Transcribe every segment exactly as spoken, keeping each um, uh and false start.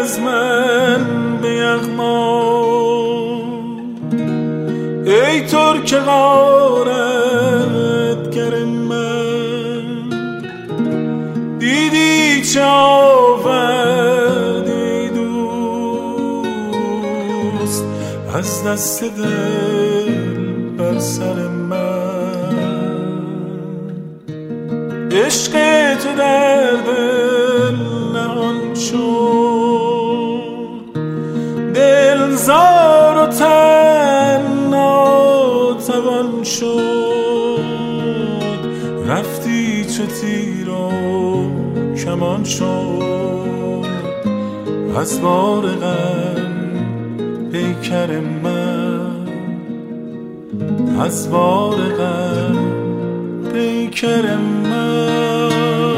از من به یغما، ای ترک غارتگر من، دیدی چه آوردی دوست از دست دل بر سر من. عشق تو در دل نهان شد، دل زار و تن ناتوان شد، رفتی چو تیر و کمان شد از بار غم پیکر من، از بار غم پیکر من.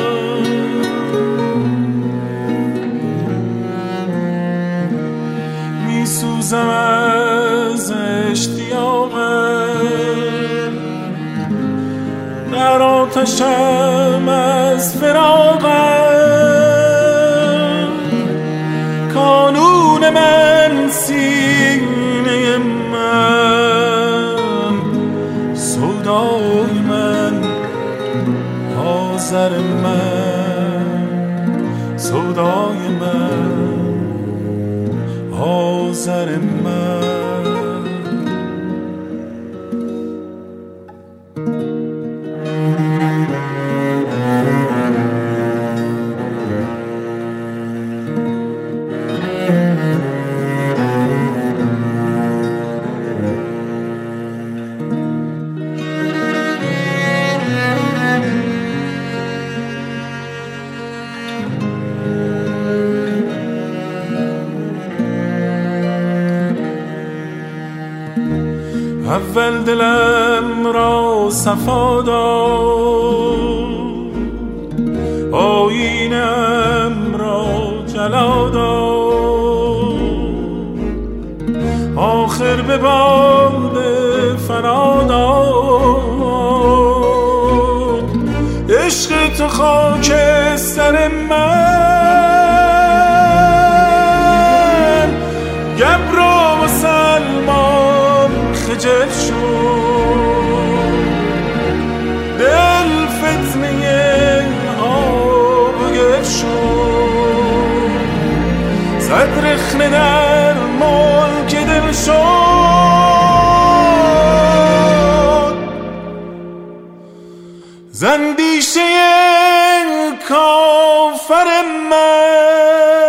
می سوزم از اشتیاقم، در آتشم از فراقم، کانون من سینه من، سودای من آذر من، سودای من آذر من. اول دلم را صفا داد، آیینم را جلا داد، آخر به باد فنا داد. عشق تو خاک سر من، گبر و مسلمان خجل شد، دل فتنه آب و گل شد، صد رخنه در ملک دل شد، زندیشه کافر من.